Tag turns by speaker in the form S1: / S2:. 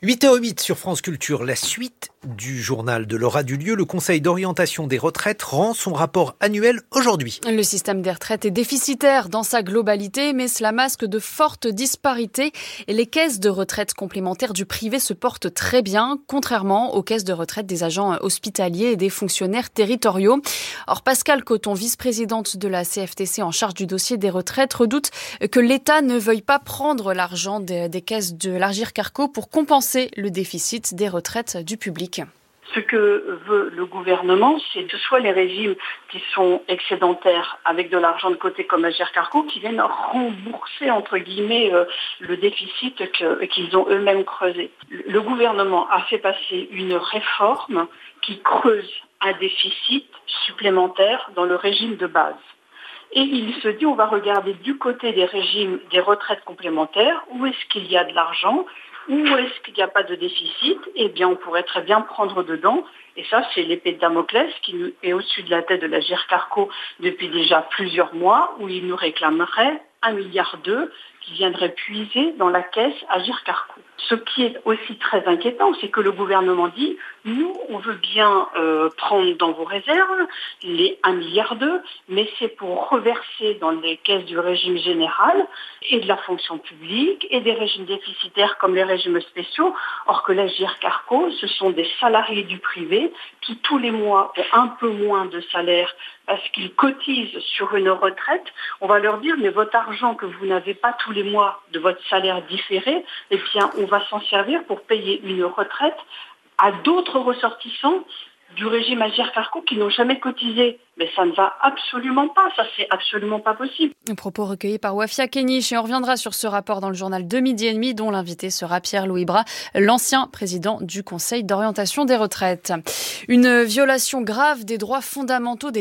S1: 8h08 sur France Culture, la suite du journal de Laura Dulieu. Le Conseil d'orientation des retraites rend son rapport annuel aujourd'hui.
S2: Le système des retraites est déficitaire dans sa globalité, mais cela masque de fortes disparités. Et les caisses de retraite complémentaires du privé se portent très bien, contrairement aux caisses de retraite des agents hospitaliers et des fonctionnaires territoriaux. Or, Pascale Coton, vice-présidente de la CFTC en charge du dossier des retraites, redoute que l'État ne veuille pas prendre l'argent des caisses de l'Agirc-Arrco pour compenser le déficit des retraites du public.
S3: Ce que veut le gouvernement, c'est que ce soit les régimes qui sont excédentaires avec de l'argent de côté comme Agirc-Arrco qui viennent rembourser entre guillemets le déficit qu'ils ont eux-mêmes creusé. Le gouvernement a fait passer une réforme qui creuse un déficit supplémentaire dans le régime de base. Et il se dit, on va regarder du côté des régimes des retraites complémentaires, où est-ce qu'il y a de l'argent, où est-ce qu'il n'y a pas de déficit. Eh bien, on pourrait très bien prendre dedans. Et ça, c'est l'épée de Damoclès qui est au-dessus de la tête de l'Agirc-Arrco depuis déjà plusieurs mois, où il nous réclamerait 1,2 milliard qui viendrait puiser dans la caisse Agirc-Arrco. Ce qui est aussi très inquiétant, c'est que le gouvernement dit « Nous, on veut bien prendre dans vos réserves les 1,2 milliard, mais c'est pour reverser dans les caisses du régime général et de la fonction publique et des régimes déficitaires comme les régimes spéciaux. » Or que l'Agirc-Arrco, ce sont des salariés du privé qui tous les mois ont un peu moins de salaire parce qu'ils cotisent sur une retraite. On va leur dire « Mais votre argent que vous n'avez pas tous les mois de votre salaire différé, eh bien, on va s'en servir pour payer une retraite à d'autres ressortissants du régime Agirc-Arrco qui n'ont jamais cotisé. » Mais ça ne va absolument pas, ça c'est absolument pas possible.
S2: Un propos recueilli par Wafia Kenich, et on reviendra sur ce rapport dans le journal de 12h30 dont l'invité sera Pierre-Louis Bras, l'ancien président du Conseil d'orientation des retraites. Une violation grave des droits fondamentaux des